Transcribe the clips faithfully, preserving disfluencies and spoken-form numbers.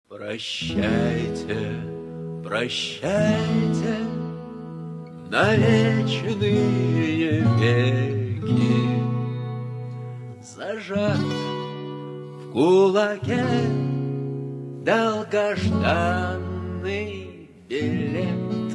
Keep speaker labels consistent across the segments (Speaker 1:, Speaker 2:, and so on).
Speaker 1: Прощайте, прощайте, на вечные веки, зажат в кулаке долгожданный билет.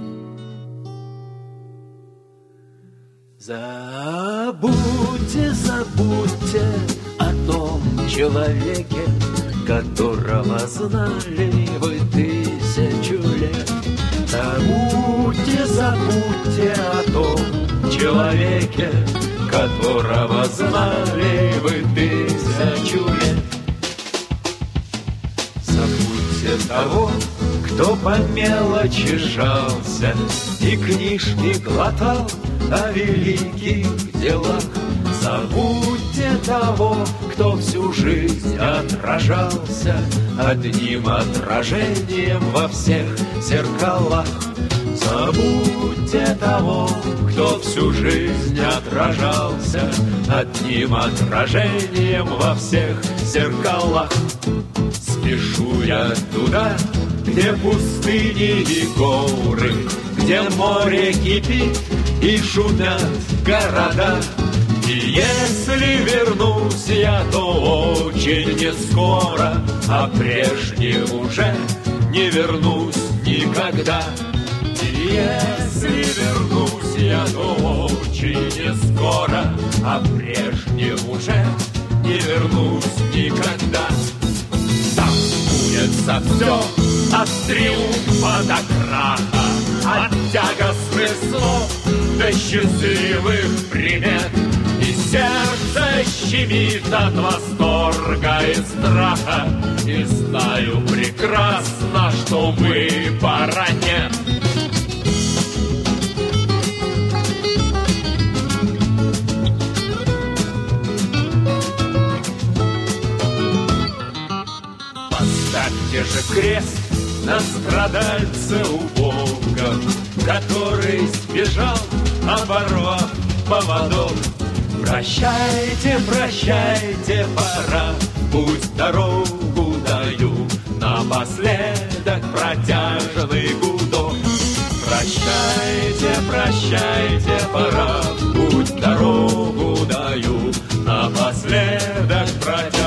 Speaker 1: Забудьте, забудьте о том человеке, которого знали вы тысячу лет. Забудьте, забудьте о том человеке, которого знали вы тысячу лет. Забудьте того, кто по мелочи жался и книжки глотал о великих делах. Забудьте того, кто всю жизнь отражался одним отражением во всех зеркалах. Забудьте того, кто всю жизнь отражался одним отражением во всех зеркалах. Спешу я туда, где пустыни и горы, где море кипит и шумят города. И если вернусь я, то очень не скоро, а прежним уже не вернусь никогда. И если вернусь я, то очень не скоро, а прежним уже не вернусь никогда. Там сбудется все от триумфа до краха, от тягостных слов до счастливых примет. И сердце щемит от восторга и страха, и знаю прекрасно, что выбора нет. Поставьте же крест на страдальце убогом, который сбежал, оборвав поводок. Прощайте, прощайте, пора, пусть дорогу даю, напоследок протяжный гудок. Прощайте, прощайте, пора, пусть дорогу даю, напоследок протяжный